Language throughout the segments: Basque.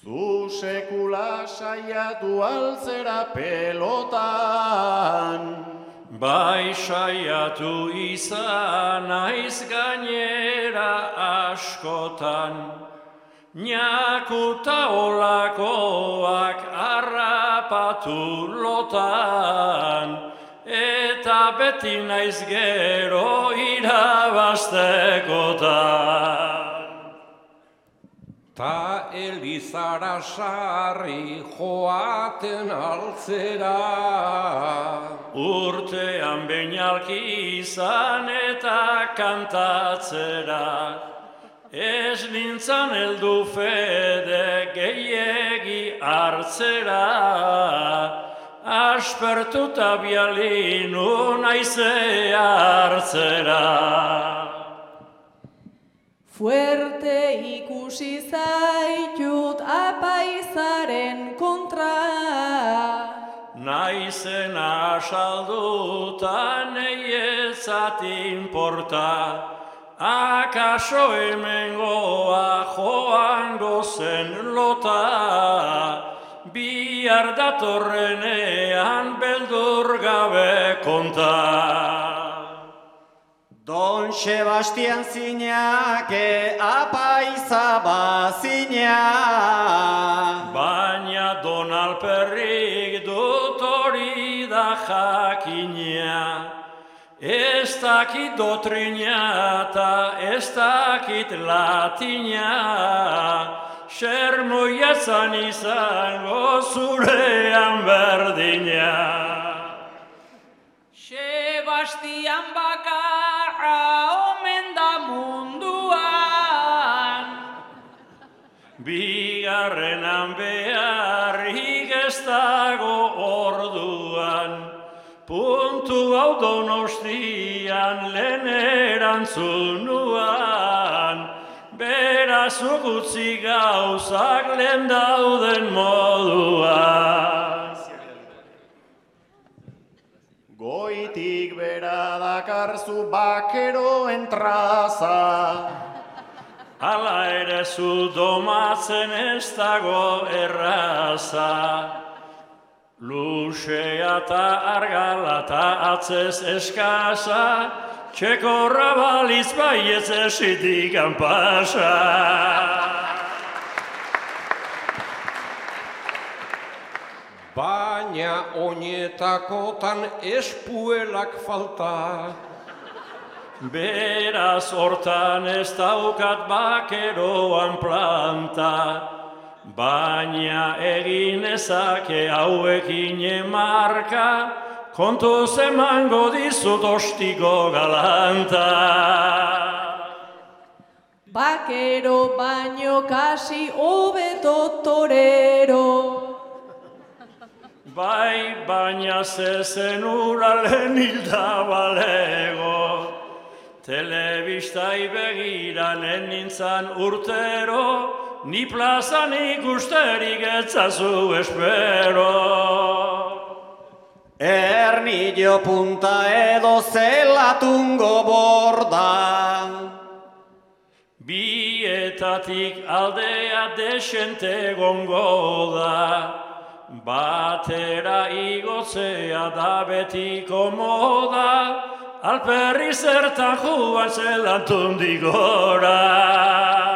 Zu sekula saiatu altzera pelotan. Bai saiatu izan naiz gainera askotan, Ñakuta olakoak harrapatu lotan, eta beti naiz gero irabaztekotan. Ta elizara sarri joaten altzera, Urtean beinalki izan eta kantatzera, Ez nintzan heldu fede gehiegi hartzera, Aspertuta bialinu naizea hartzera. Fuerte ikusi zaitut apaizaren kontra, Naizena asalduta neietzat inporta, Akaso hemengoa joango zen lota, Bihar datorrenean beldur gabe konta. Don Sebastian zinake apaiza bazina. Baina Don Alperrik dut hori da jakina, Ez dakit dotrina eta ez dakit latina, Sermoiatzan izango zurean berdina. Sebastian bakarra omen da munduan, Bigarrenan beharrik ez dago orduan, Puntu hau Donostian lehen erantzunuan, Berazuk utzi gauzak lehen dauden moduan. Goitik bera dakarzu bakeroen traza. Hala ere zu domatzen ez dago erraza. Luzea eta argala eta atzez eskasa, Txekorra baliz baietz esitikan pasa. baina oinetakotan espuelak falta. Beraz hortan ez daukat bakeroan planta, Baina egin ezake hauekin emarka, Kontuz emango dizut ostiko galanta. bakero baino kasi hobeto torero. Bai, baina zezen ura lehen hilda balego, Telebistai begira lehen nintzan urtero, Ni plazan ikusterik etzazu espero. Ernillo punta edo zelatungo borda. Bietatik aldea desente gongo da, Batera igotzea da betiko moda, Alperri zertan juan zelantundik gora.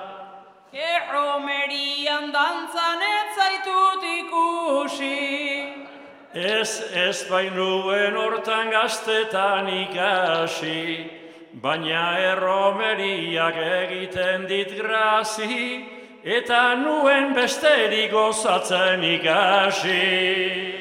Erromerian dantzan ez zaitut ikusi, Ez bainuen hortan gaztetan ikasi, Baina erromeriak egiten dit grazi, Eta nuen besterik gozatzen ikasi.